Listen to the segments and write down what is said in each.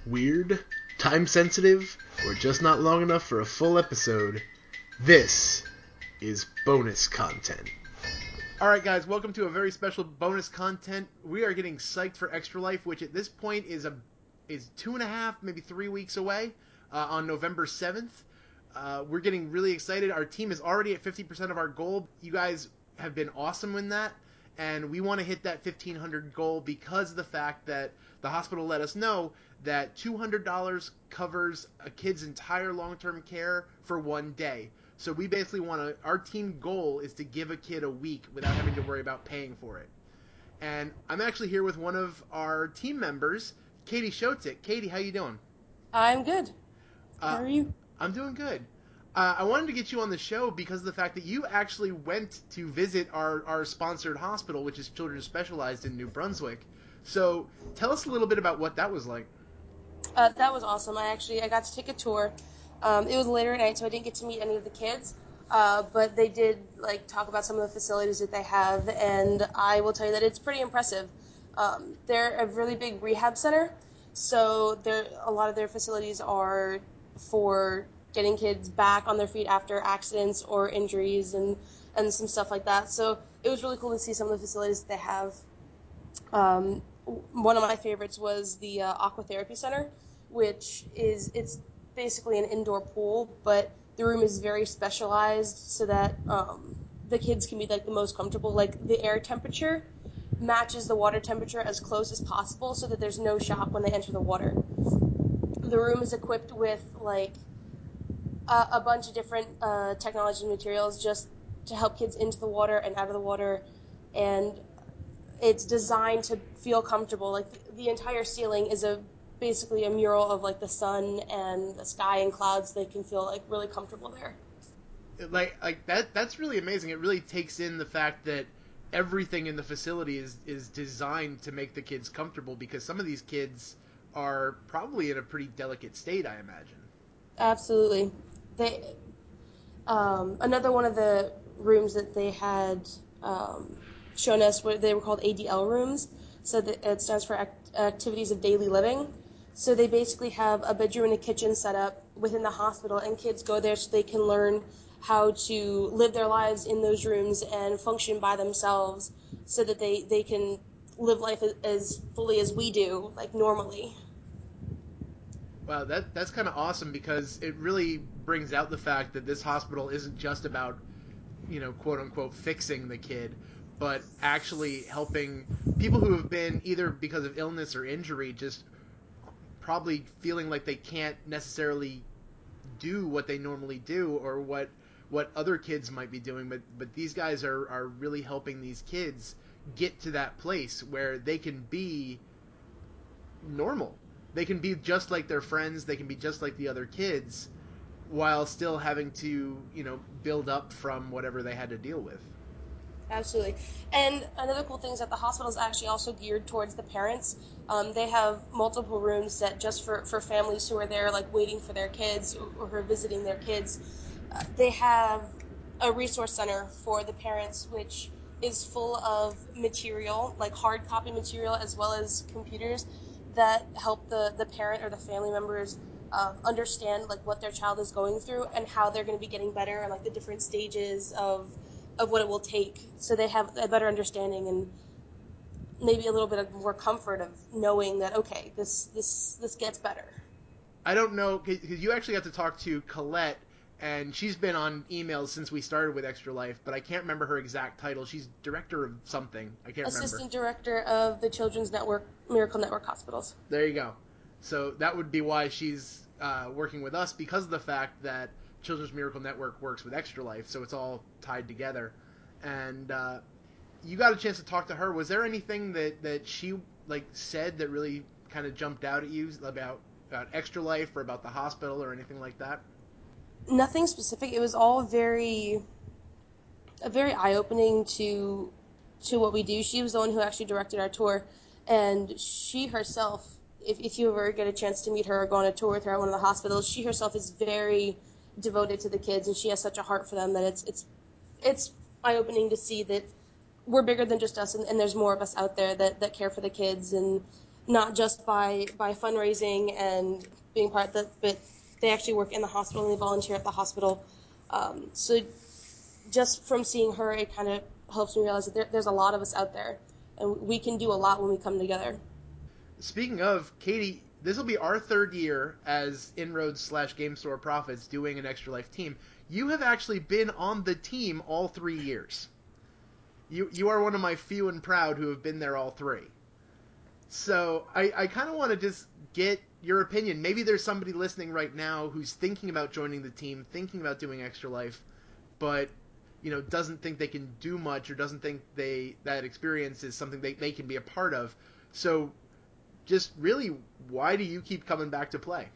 weird, time sensitive, or just not long enough for a full episode, this is bonus content. Alright guys, welcome to a very special bonus content. We are getting psyched for Extra Life, which at this point is 2.5, maybe 3 weeks away, on November 7th. We're getting really excited. Our team is already at 50% of our goal. You guys have been awesome in that, and we want to hit that 1,500 goal because of the fact that the hospital let us know that $200 covers a kid's entire long-term care for one day. So we basically our team goal is to give a kid a week without having to worry about paying for it. And I'm actually here with one of our team members, Katie Shotik. Katie, how you doing? I'm good. How are you? I'm doing good. I wanted to get you on the show because of the fact that you actually went to visit our sponsored hospital, which is Children's Specialized in New Brunswick. So tell us a little bit about what that was like. That was awesome. I got to take a tour. It was later at night, so I didn't get to meet any of the kids. But they did talk about some of the facilities that they have, and I will tell you that it's pretty impressive. They're a really big rehab center, so a lot of their facilities are for getting kids back on their feet after accidents or injuries and some stuff like that. So it was really cool to see some of the facilities that they have. One of my favorites was the Aquatherapy Center, it's basically an indoor pool, but the room is very specialized so that the kids can be the most comfortable. The air temperature matches the water temperature as close as possible so that there's no shock when they enter the water. The room is equipped with a bunch of different technology and materials just to help kids into the water and out of the water, and it's designed to feel comfortable. The entire ceiling is basically a mural of the sun and the sky and clouds. They can feel really comfortable there. That's really amazing. It really takes in the fact that everything in the facility is designed to make the kids comfortable, because some of these kids are probably in a pretty delicate state, I imagine. Absolutely. Another one of the rooms that they had shown us, they were called ADL rooms, so that it stands for Activities of Daily Living. So they basically have a bedroom and a kitchen set up within the hospital, and kids go there so they can learn how to live their lives in those rooms and function by themselves so that they can live life as fully as we do, normally. Wow, that's kind of awesome, because it really brings out the fact that this hospital isn't just about, quote unquote, fixing the kid, but actually helping people who have been, either because of illness or injury, just probably feeling like they can't necessarily do what they normally do, or what other kids might be doing, but these guys are really helping these kids get to that place where they can be normal. They can be just like their friends, they can be just like the other kids, while still having to, build up from whatever they had to deal with. Absolutely. And another cool thing is that the hospital is actually also geared towards the parents. They have multiple rooms set just for families who are there, waiting for their kids or who are visiting their kids. They have a resource center for the parents, which is full of material, hard copy material, as well as computers that help the parent or the family members understand what their child is going through and how they're going to be getting better, and the different stages of what it will take, so they have a better understanding and maybe a little bit of more comfort of knowing that, okay, this gets better. I don't know, because you actually got to talk to Colette, and she's been on emails since we started with Extra Life, but I can't remember her exact title. She's director of something. I can't remember. Assistant director of the Children's Network, Miracle Network Hospitals. There you go. So that would be why she's working with us, because of the fact that Children's Miracle Network works with Extra Life, so it's all tied together. And you got a chance to talk to her. Was there anything that she said that really kind of jumped out at you about Extra Life, or about the hospital, or anything like that? Nothing specific. It was all very eye-opening to what we do. She was the one who actually directed our tour, and she herself, if you ever get a chance to meet her or go on a tour with her at one of the hospitals, she herself is very devoted to the kids, and she has such a heart for them that it's eye-opening to see that we're bigger than just us, and there's more of us out there that care for the kids, and not just by fundraising and being part of the, but they actually work in the hospital and they volunteer at the hospital. So just from seeing her, it kind of helps me realize that there's a lot of us out there, and we can do a lot when we come together. Speaking of, Katie, this will be our third year as Inroads slash Game Store Profits doing an Extra Life team. You have actually been on the team all 3 years. You are one of my few and proud who have been there all three. So I kind of want to just get your opinion. Maybe there's somebody listening right now who's thinking about joining the team, thinking about doing Extra Life, but doesn't think they can do much or doesn't think that experience is something they can be a part of. So just really, why do you keep coming back to play?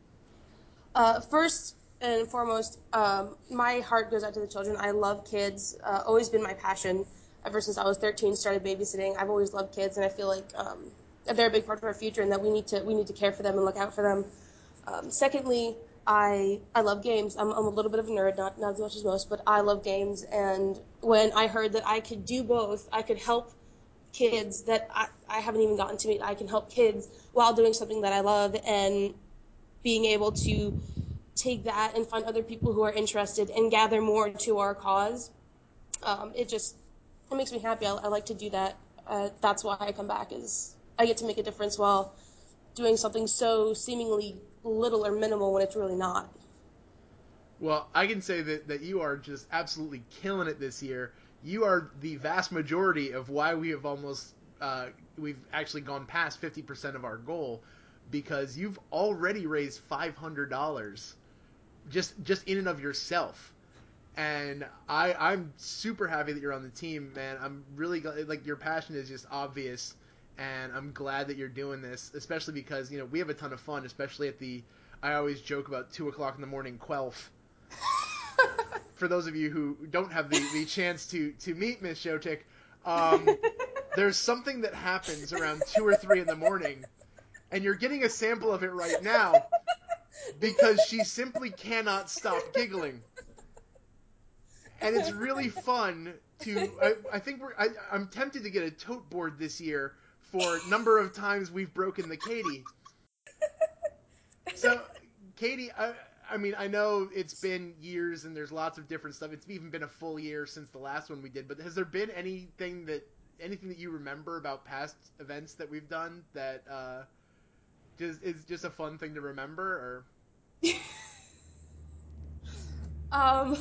First and foremost, my heart goes out to the children. I love kids. Always been my passion ever since I was 13. Started babysitting. I've always loved kids, and I feel like they're a big part of our future, and that we need to care for them and look out for them. Secondly, I love games. I'm a little bit of a nerd, not as much as most, but I love games. And when I heard that I could do both, I could help kids that I haven't even gotten to meet. I can help kids while doing something that I love, and being able to take that and find other people who are interested and gather more to our cause. It makes me happy. I like to do that. That's why I come back, is I get to make a difference while doing something so seemingly little or minimal when it's really not. Well, I can say that you are just absolutely killing it this year. You are the vast majority of why we have we've actually gone past 50% of our goal, because you've already raised $500 just in and of yourself. And I'm super happy that you're on the team, man. I'm really like, your passion is just obvious, and I'm glad that you're doing this, especially because we have a ton of fun, especially at the, I always joke about 2 o'clock in the morning Quelf. For those of you who don't have the chance to meet Miss Shotik, um, there's something that happens around 2 or 3 in the morning, and you're getting a sample of it right now because she simply cannot stop giggling. And it's really fun to. I think I'm tempted to get a tote board this year for number of times we've broken the Katie. So, Katie, I mean, I know it's been years and there's lots of different stuff. It's even been a full year since the last one we did. But has there been anything that you remember about past events that we've done that just is just a fun thing to remember? Or um,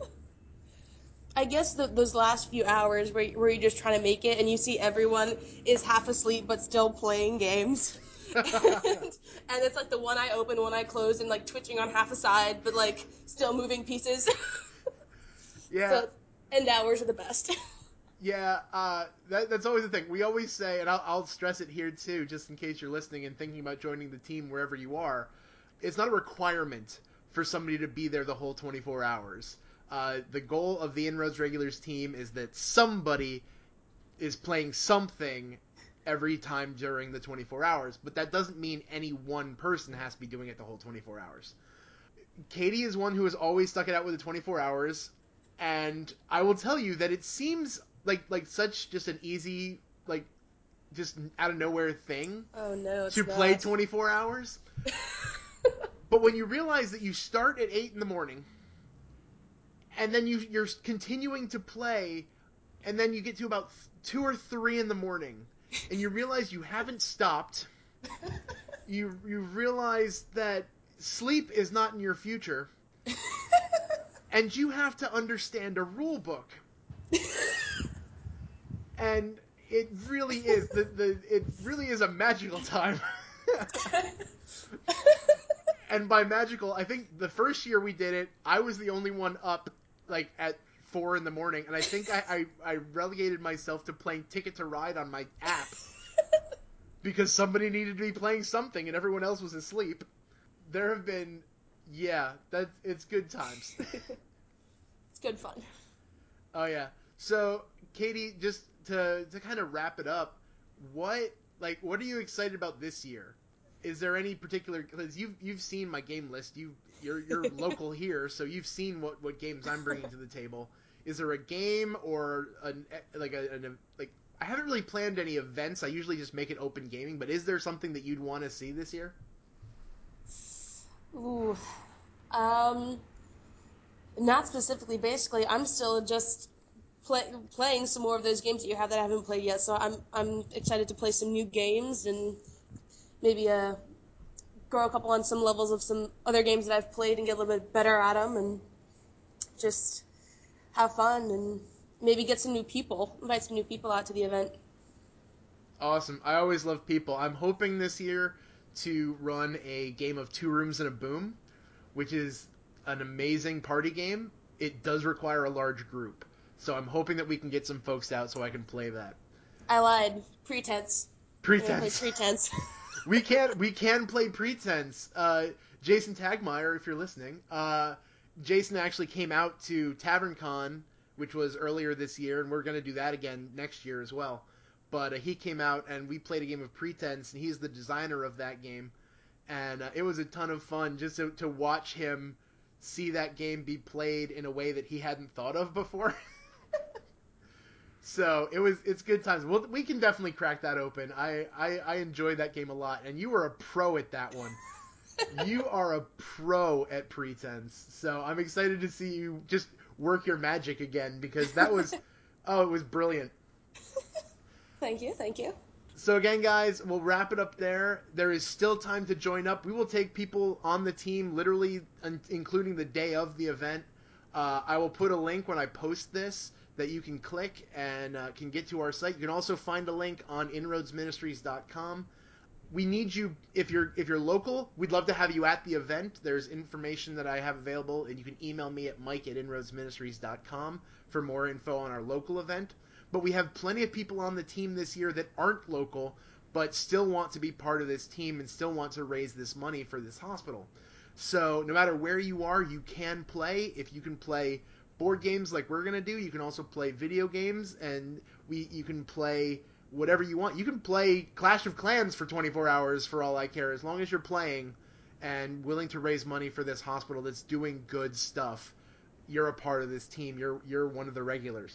I guess those last few hours where you're just trying to make it and you see everyone is half asleep but still playing games. And it's like the one eye open, one eye closed, and like twitching on half a side, but like still moving pieces. yeah, So end hours are the best. yeah, that's always the thing. We always say, and I'll stress it here too, just in case you're listening and thinking about joining the team wherever you are. It's not a requirement for somebody to be there the whole 24 hours. The goal of the Inroads Regulars team is that somebody is playing something every time during the 24 hours, but that doesn't mean any one person has to be doing it the whole 24 hours. Katie is one who has always stuck it out with the 24 hours, and I will tell you that it seems like such just an easy, like, just out of nowhere thing Oh no, to it's play not. 24 hours. But when you realize that you start at 8 in the morning, and then you're continuing to play, and then you get to about 2 or 3 in the morning, and you realize you haven't stopped, you realize that sleep is not in your future, and you have to understand a rule book. And it really is it really is a magical time. And by magical, I think the first year we did it, I was the only one up, like, at 4 in the morning, and I think I relegated myself to playing Ticket to Ride on my app because somebody needed to be playing something and everyone else was asleep. There have been, yeah, it's good times. It's good fun. Oh yeah. So, Katie, just to kind of wrap it up, what are you excited about this year? Is there any particular, because you've seen my game list. You're local here, so you've seen what games I'm bringing to the table. Is there a game or like I haven't really planned any events. I usually just make it open gaming, but is there something that you'd want to see this year? Ooh. Um, Not specifically. Basically, I'm still just playing some more of those games that you have that I haven't played yet. So I'm excited to play some new games and maybe grow a couple on some levels of some other games that I've played and get a little bit better at them and just have fun and maybe get some new people, invite some new people out to the event. Awesome. I always love people. I'm hoping this year to run a game of Two Rooms and a Boom, which is an amazing party game. It does require a large group. So I'm hoping that we can get some folks out so I can play that. I lied. Pretense. I'm gonna play Pretense. Pretense. We can play Pretense. Jason Tagmeyer, if you're listening, Jason actually came out to TavernCon, which was earlier this year, and we're going to do that again next year as well. But he came out and we played a game of Pretense, and he's the designer of that game, and it was a ton of fun just to watch him see that game be played in a way that he hadn't thought of before. So it's good times. We can definitely crack that open. I enjoyed that game a lot, and you were a pro at that one. You are a pro at Pretense, so I'm excited to see you just work your magic again because that was it was brilliant. Thank you, thank you. So again, guys, we'll wrap it up there. There is still time to join up. We will take people on the team, literally, including the day of the event. I will put a link when I post this that you can click and can get to our site. You can also find a link on inroadsministries.com. We need you if you're local. We'd love to have you at the event. There's information that I have available, and you can email me at mike@inroadsministries.com for more info on our local event. But we have plenty of people on the team this year that aren't local, but still want to be part of this team and still want to raise this money for this hospital. So no matter where you are, you can play. If you can play board games like we're gonna do, you can also play video games, and you can play whatever you want. You can play Clash of Clans for 24 hours for all I care, as long as you're playing and willing to raise money for this hospital that's doing good stuff. You're a part of this team. You're one of the regulars.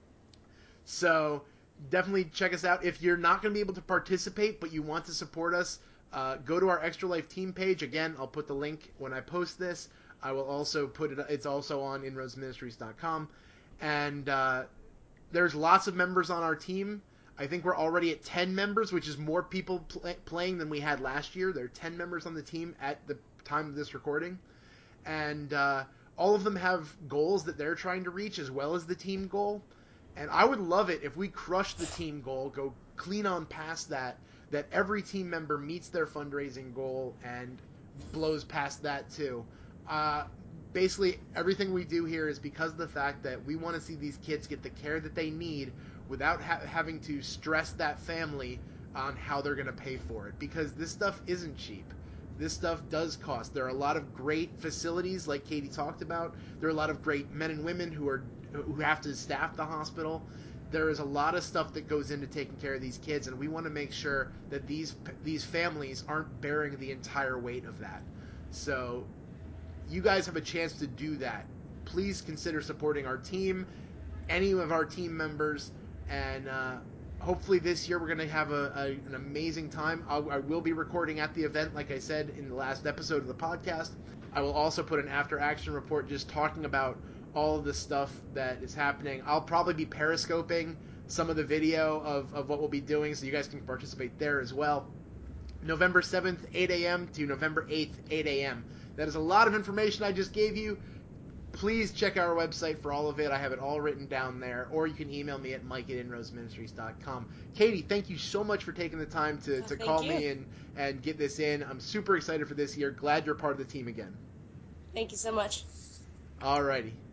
So definitely check us out. If you're not going to be able to participate, but you want to support us, go to our Extra Life team page. Again, I'll put the link when I post this. I will also put it. It's also on inroadsministries.com. And there's lots of members on our team. I think we're already at 10 members, which is more people playing than we had last year. There are 10 members on the team at the time of this recording. And all of them have goals that they're trying to reach as well as the team goal. And I would love it if we crush the team goal, go clean on past that every team member meets their fundraising goal and blows past that too. Uh, Basically, everything we do here is because of the fact that we want to see these kids get the care that they need without having to stress that family on how they're going to pay for it. Because this stuff isn't cheap. This stuff does cost. There are a lot of great facilities, like Katie talked about. There are a lot of great men and women who have to staff the hospital. There is a lot of stuff that goes into taking care of these kids, and we want to make sure that these families aren't bearing the entire weight of that. So you guys have a chance to do that. Please consider supporting our team, any of our team members, and hopefully this year we're going to have an amazing time. I will be recording at the event, like I said in the last episode of the podcast. I will also put an after action report just talking about all of the stuff that is happening. I'll probably be periscoping some of the video of what we'll be doing, so you guys can participate there as well. November 7th, 8 a.m. to November 8th, 8 a.m. That is a lot of information I just gave you. Please check our website for all of it. I have it all written down there. Or you can email me at mike@inroadsministries.com. Katie, thank you so much for taking the time to Thank call you. me and get this in. I'm super excited for this year. Glad you're part of the team again. Thank you so much. Alrighty.